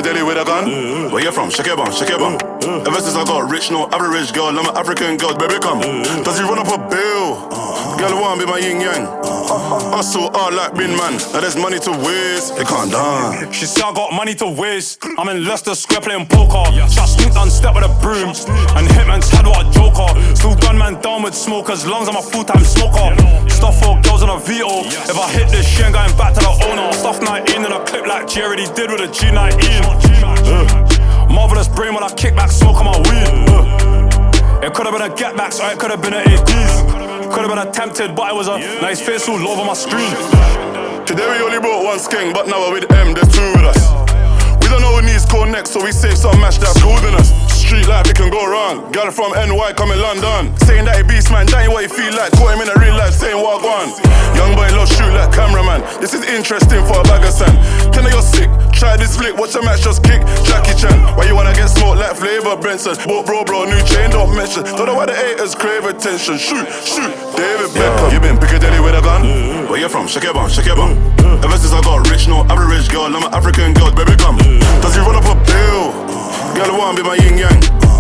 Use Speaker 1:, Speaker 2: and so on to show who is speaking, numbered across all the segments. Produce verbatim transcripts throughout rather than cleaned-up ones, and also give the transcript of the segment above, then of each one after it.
Speaker 1: Piccadilly with a gun. Where you from? Shake your bum, shake your bum. Ever since I got rich, no average girl, I'm an African girl, baby come. Does he run up a bill? Girl wanna be my yin yang. Hustle hard like Bin Man. Now there's money to waste, it can't done.
Speaker 2: She said I got money to waste. I'm in Leicester Square playing poker. Just sneaked on step with a broom. And Hitman's had what a joker. Still gun man down with smokers. Lungs, I'm a full-time smoker. Stuff for girls on a Vito. If I hit this shit, I'm going back to the owner. Stuff nineteen in a clip like G already did with a G nineteen. uh. Marvelous brain when I kick back, smoke on my weed. uh. It could've been a get back, so it could've been an A Ds. Could've been attempted, but it was a nice face all over my screen.
Speaker 1: Today we only brought one skeng, but now we're with M, there's two with us. We don't know who needs code next, so we save some match that's cooler than us. Street life, it can go wrong. Girl from N Y coming London. Saying that he beast man, that ain't what he feel like. Caught him in a real life, saying what one. Young boy love shoot like cameraman. This is interesting for a bag of sand. Tell her you're sick, try this flick, watch a match just kick Jackie Chan. Why you wanna get smoked like Flavor Benson? Bought bro bro, new chain don't mention. Don't know why the haters crave attention. Shoot, shoot, David Beckham. You been Piccadilly with a gun? Where you from? Shake your bum, shake your bum. Ever since I got rich, no average girl, I'm an African girl, baby come. Does he run up a bill? Girl wanna be my yin yang.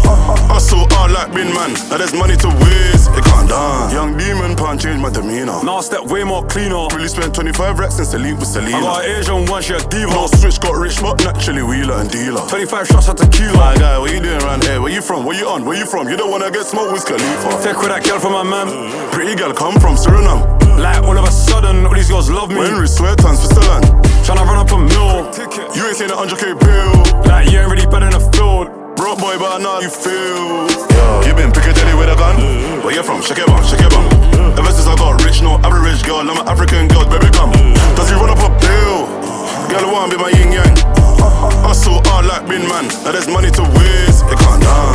Speaker 1: Hustle hard like Bin Man. Now there's money to waste, it can't done. Young demon can't change my demeanor.
Speaker 2: Now I step way more cleaner.
Speaker 1: Really spent twenty-five racks since I leave with Selena.
Speaker 2: I got an Asian one, she a diva.
Speaker 1: No switch, got rich, but naturally wheeler and dealer.
Speaker 2: twenty-five shots of tequila.
Speaker 1: My guy, what you doing around here? Where you from? Where you on? Where you from? You don't wanna get smoked with Khalifa.
Speaker 2: Take with that girl from my man.
Speaker 1: Pretty girl come from Suriname.
Speaker 2: Like all of a sudden, all these girls love me.
Speaker 1: Henry Sweatons for Switzerland.
Speaker 2: Tryna run up a mill.
Speaker 1: You ain't seen a one hundred K bill.
Speaker 2: Like you ain't really better in the field.
Speaker 1: Broke boy, but I know how you feel. Yo, you been Piccadilly with a gun? Where you from? Shake your bum, shake your bum. Ever since I got rich, no average girl, I'm an African girl, baby come. Does he run up a bill? Girl wanna be my yin yang. Hustle hard like Bin Man. Now there's money to waste, it can't done.